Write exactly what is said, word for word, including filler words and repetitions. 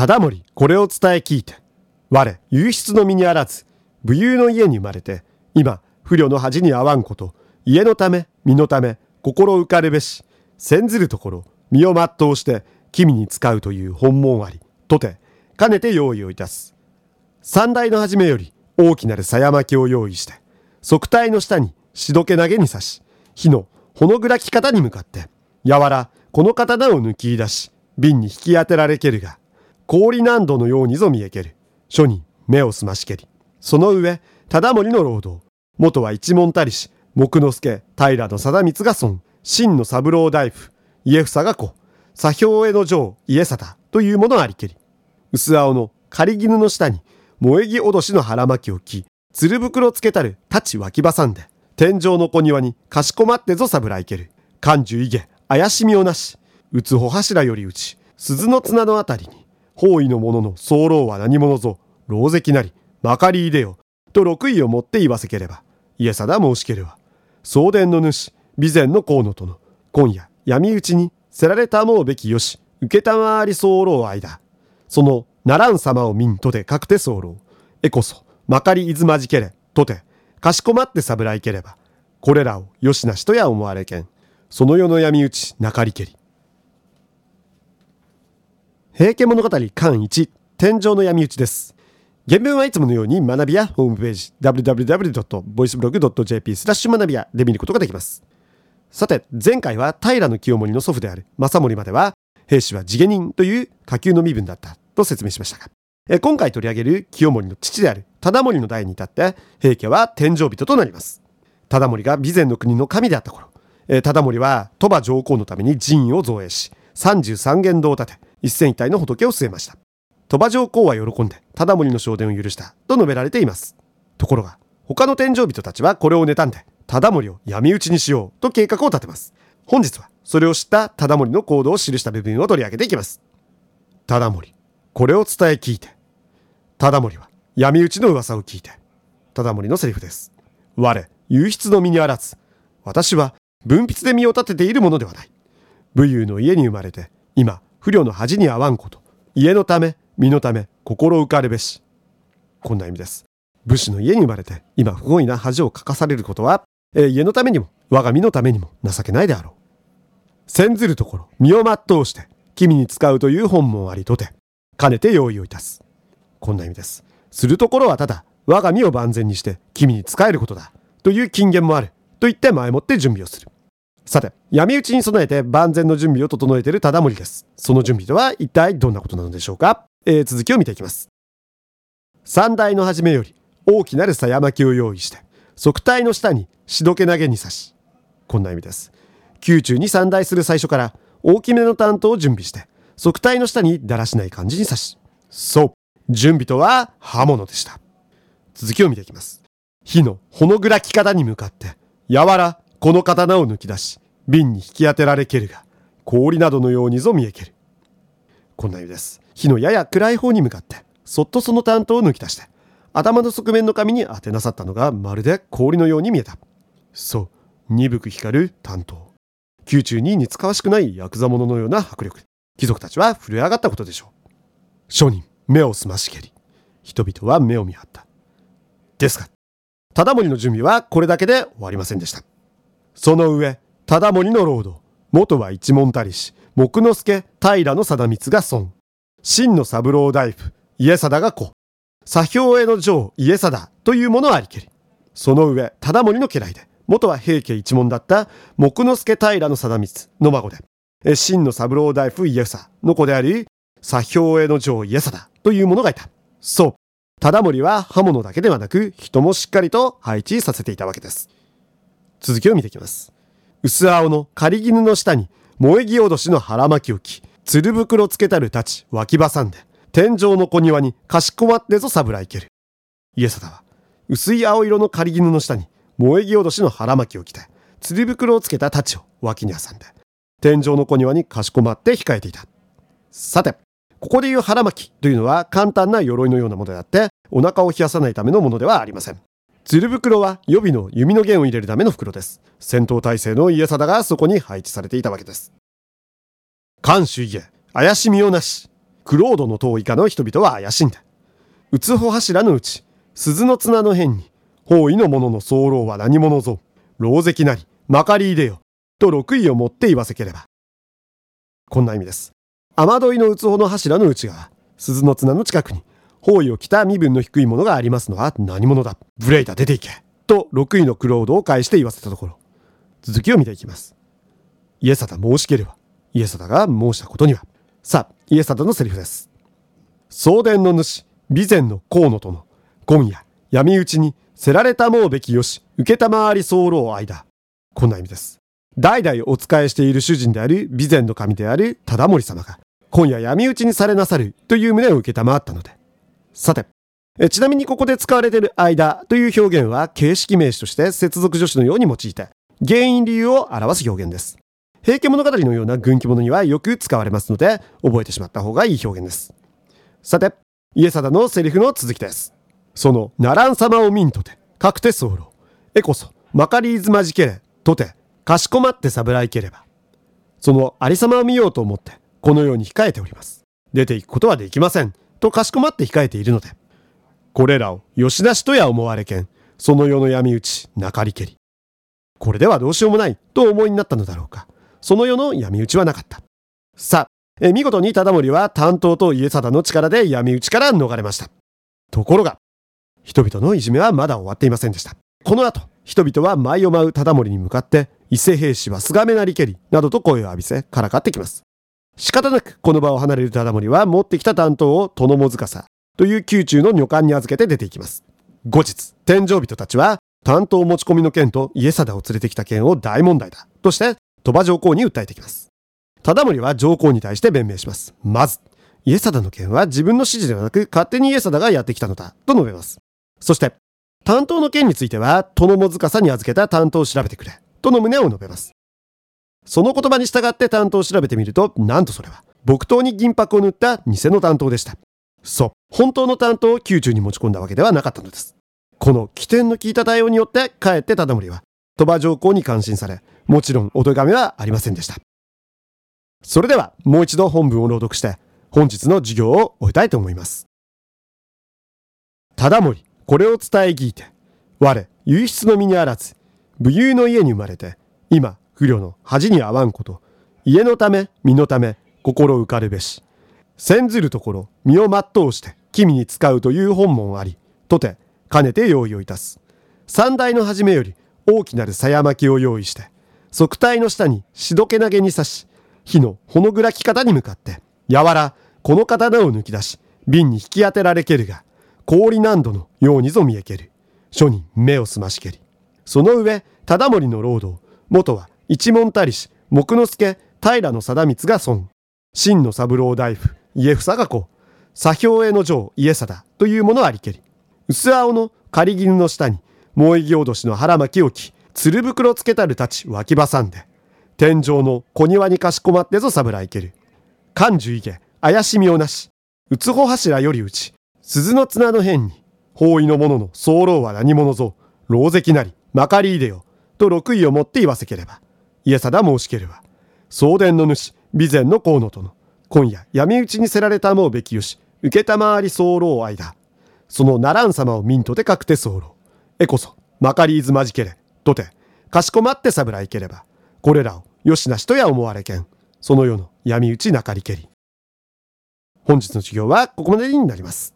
忠盛これを伝え聞いて、我右筆の身にあらず武勇の家に生まれて、今不慮の恥に合わんこと、家のため身のため心浮かるべし、先ずるところ身を全うして君に使うという本望ありとて、かねて用意をいたす。三代の初めより大きなる鞘巻きを用意して、側体の下にしどけ投げに刺し、火のほの暗き方に向かって、やわらこの刀を抜き出し、瓶に引き当てられけるが、氷難度のようにぞ見えける。書に目を澄ましけり。その上、忠盛の労働、元は一門たりし、木之助、平貞光が孫、真の三郎大夫、家房が子、左兵衛の城、家貞というものありけり。薄青の仮絹の下に、萌え木おどしの腹巻きを着、つる袋つけたる太刀脇挟んで、天井の小庭にかしこまってぞ侍いける。感受いげ、怪しみをなし、打つ穂柱より打ち、鈴の綱のあたりに、方位の者の候は何者ぞ、狼藉なり、まかりいでよ、と六位をもって言わせければ、家定申しけるは、送電の主、備前の河野殿、今夜闇討ちにせられたもうべきよし、受けたまわり候間、そのならん様を見んとて確て候、えこそ、まかりいずまじけれ、とて、かしこまって侍ければ、これらをよしなしとや思われけん、その世の闇討ちなかりけり。平家物語巻いち、天上の闇討ちです。原文はいつものように学びやホームページ ダブリューダブリューダブリュードットボイスブログドットジェーピー スラッシュ学びやで見ることができます。さて、前回は平清盛の祖父である政盛までは、平氏は地下人という下級の身分だったと説明しましたが、え今回取り上げる清盛の父である忠盛の代に至って平家は天上人となります。忠盛が備前の国の神であった頃、え忠盛は鳥羽上皇のために寺院を造営し、さんじゅうさん間堂を建て、一千一体の仏を据えました。鳥羽上皇は喜んで忠盛の昇殿を許したと述べられています。ところが他の天上人たちはこれを妬んで忠盛を闇討ちにしようと計画を立てます。本日はそれを知った忠盛の行動を記した部分を取り上げていきます。忠盛これを伝え聞いて。忠盛は闇討ちの噂を聞いて。忠盛のセリフです。我右筆の身にあらず、私は文筆で身を立てているものではない。武勇の家に生まれて今不慮の恥に合わんこと、家のため身のため心浮かるべし。こんな意味です。武士の家に生まれて今不本意な恥をかかされることは、えー、家のためにも我が身のためにも情けないであろう。先ずるところ身を全うして君に使うという本望ありとて、かねて用意をいたす。こんな意味です。するところはただ我が身を万全にして君に仕えることだという金言もあると言って前もって準備をする。さて、闇討ちに備えて万全の準備を整えている忠盛です。その準備とは一体どんなことなのでしょうか。えー、続きを見ていきます。三代の初めより大きなる鞘巻きを用意して、側体の下にしどけ投げに刺し。こんな意味です。宮中に参代する最初から大きめの担当を準備して、側体の下にだらしない感じに刺し。そう、準備とは刃物でした。続きを見ていきます。火のほの暗き方に向かって、やわらこの刀を抜き出し、瓶に引き当てられけるが、氷などのようにぞ見えける。こんな意味です。火のやや暗い方に向かって、そっとその担当を抜き出して、頭の側面の紙に当てなさったのがまるで氷のように見えた。そう、鈍く光る担当。宮中に似つかわしくないヤクザ者のような迫力。貴族たちは震え上がったことでしょう。商人、目を澄ましけり。人々は目を見張った。ですが、忠盛の準備はこれだけで終わりませんでした。その上、忠盛の労働、元は一門たりし、木之助、平貞光が孫、真の三郎大夫、家定が子、左兵衛の城、家定というものありけり。その上、忠盛の家来で、元は平家一門だった木之助平貞光の孫で、真の三郎大夫、家房の子であり、左兵衛の城、家定というものがいた。そう、忠盛は刃物だけではなく、人もしっかりと配置させていたわけです。続きを見ていきます。薄青の仮絹の下に萌え木おどしの腹巻きを着、つる袋つけたる太刀脇挟んで、天井の小庭にかしこまってぞ侍ける。家定は薄い青色の仮絹の下に萌え木おどしの腹巻きを着て、つる袋をつけた太刀を脇に挟んで、天井の小庭にかしこまって控えていた。さて、ここでいう腹巻きというのは簡単な鎧のようなものであって、お腹を冷やさないためのものではありません。つる袋は予備の弓の弦を入れるための袋です。戦闘態勢の家定がそこに配置されていたわけです。看守家、怪しみをなし。 クロードの塔以下の人々は怪しんだ。うつほ柱のうち、鈴の綱の辺に、方位の者の候は何者ぞ、狼藉なり、まかりいでよ、と六意をもって言わせければ。こんな意味です。雨どいのうつほの柱の内側、鈴の綱の近くに、方位を着た身分の低いものがありますのは何者だ。無礼だ、出ていけ。と六意のクロードを返して言わせたところ、続きを見ていきます。イエサダ申しければ、イエサダが申したことには。さあ、イエサダのセリフです。送電の主、備前の河野殿、今夜、闇討ちに、せられたもうべきよし、受けたまわり候間。こんな意味です。代々お仕えしている主人である備前の神である忠盛様が、今夜闇討ちにされなさるという旨を受けたまわったので。さて、えちなみにここで使われている間という表現は形式名詞として接続助詞のように用いて、原因理由を表す表現です。平家物語のような軍記物にはよく使われますので、覚えてしまった方がいい表現です。さて、イエサダのセリフの続きです。その、ならん様を見んとて、かくて候。えこそ、まかりいずまじけれ、とて、かしこまってさぶらいければ。そのありさまを見ようと思って、このように控えております。出ていくことはできません。とかしこまって控えているので。これらを、よしなしとや思われけん、その世の闇討ち、なかりけり。これではどうしようもない、とお思いになったのだろうか。その世の闇討ちはなかった。さあ、え見事に忠盛は担当と家定の力で闇討ちから逃れました。ところが、人々のいじめはまだ終わっていませんでした。この後、人々は舞を舞う忠盛に向かって、伊勢兵士はすがめなりけり、などと声を浴びせ、からかってきます。仕方なく、この場を離れる忠盛は持ってきた担当を殿も塚という宮中の女官に預けて出ていきます。後日、天井人たちは、担当持ち込みの件と家定を連れてきた件を大問題だ、として、鳥羽上皇に訴えてきます。忠盛は上皇に対して弁明します。まず、家定の件は自分の指示ではなく、勝手に家定がやってきたのだ、と述べます。そして、担当の件については、殿も塚に預けた担当を調べてくれ、との旨を述べます。その言葉に従って担当を調べてみると、なんとそれは、木刀に銀箔を塗った偽の担当でした。そう、本当の担当を宮中に持ち込んだわけではなかったのです。この起点の効いた対応によって、かえって忠盛は、鳥羽上皇に感心され、もちろんお咎めはありませんでした。それでは、もう一度本文を朗読して、本日の授業を終えたいと思います。忠盛、これを伝え聞いて、我、右筆の身にあらず、武勇の家に生まれて、今、不慮の恥に合わんこと、家のため、身のため、心浮かるべし。先ずるところ、身を全うして、君に使うという本門あり、とて、かねて用意をいたす。三代の初めより、大きなる鞘巻きを用意して、側体の下にしどけ投げに刺し、火のほの暗き方に向かって、やわら、この刀を抜き出し、瓶に引き当てられけるが、氷難度のようにぞ見えける。書に目を澄ましけり。その上、忠盛の労働、元は一門たりし、木之助、平定光が孫、真の三郎大夫、家房が子、左兵衛の城、家定というものありけり。薄青の仮絹の下に、萌木おどしの腹巻きを着、鶴袋つけたるたち脇ばさんで、天井の小庭にかしこまってぞ侍いける。漢樹いげ、怪しみをなし、うつほ柱よりうち、鈴の綱の辺に、方位の者の候は何者ぞ、狼藉なり、まかりいでよ、と六意をもって言わせければ、家定申しければ、送電の主、備前の河野殿、今夜闇討ちにせられたもうべきよし、受けたまわり候間、そのならん様をミントでかくて候。えこそ、まかりいずまじけれ、とて、かしこまって侍いければ、これらをよしなしとや思われけん、その世の闇討ちなかりけり。本日の授業はここまでになります。